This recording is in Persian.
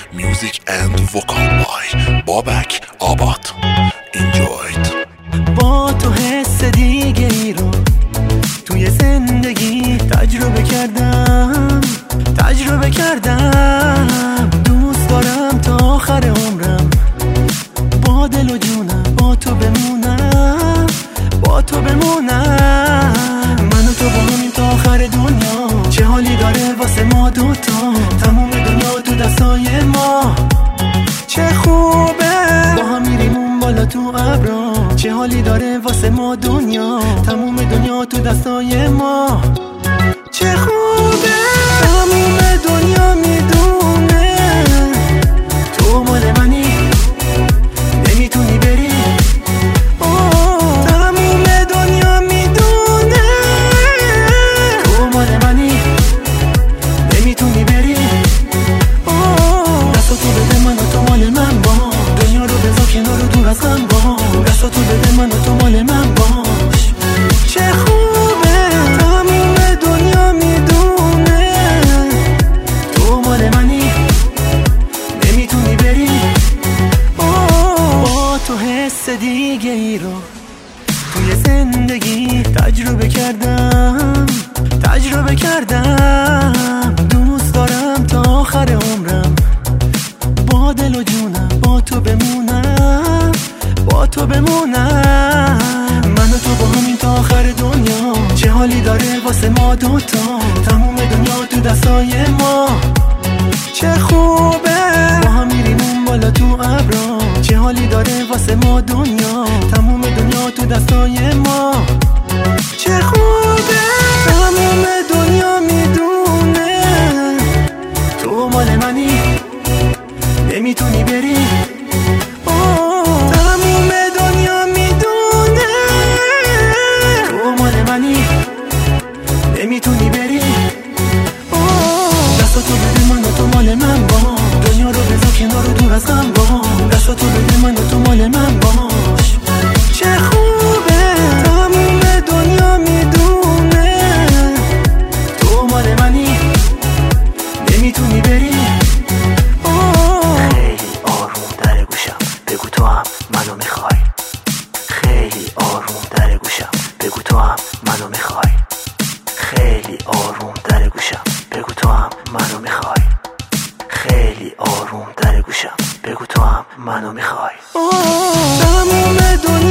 Music and vocal by Babak Abad. Enjoy it. با تو حس دیگه ای رو توی زندگی تجربه کردم دوست دارم تا آخر عمرم، با دل و جونم با تو بمونم من و تو با همین تا آخر دنیا. چه حالی داره واسه ما دوتا، تموم دنیا تو دستای ما. چه خوبه با هم میریم اون بالا تو ابرا. چه حالی داره واسه ما دنیا، تموم دنیا تو دستای ما. چه خوبه تموم دنیا میدونه تو مال منی، نمیتونی بری. تموم دنیا میدونه تو مال منی، نمیتونی بری. دستاتو بده من و تو مال من با، دنیا رو بذار کنار و دور از هم با. دستاتو بده من و تو مال من باش. چه خوبه تموم دنیا میدونه تو مال منی، نمیتونی بری. با تو حس دیگه ای رو توی زندگی تجربه کردم دوست دارم تا آخر عمرم، با دل و جونم با تو بمونم من و تو با همین تا آخر دنیا. چه حالی داره واسه ما دوتا، تموم دنیا تو دستای ما. چه خوبه با هم میریم اون بالا تو ابرا. چه حالی داره واسه ما دنیا، تموم دنیا تو دستای ما. چه خوبه تموم دنیا میدونه تو مال منی، نمیتونی بری. تموم دنیا میدونه تو مال منی، نمیتونی بری. دستاتو بده من و تو مال من با، دنیا رو بذار کنار و دور از غم با. دستاتو بده من و تو مال من باش. چه خوبه تموم دنیا میدونه تو مال منی، نمیتونی بری. خیلی آروم در گوشم بگو تو هم منو میخوای. خیلی آروم در گوشم بگو تو هم منو میخوای. خیلی آروم در گوشم بگو تو هم منو میخوای. خیلی آروم در گوشم بگو تو هم منو میخوای. تموم دنیا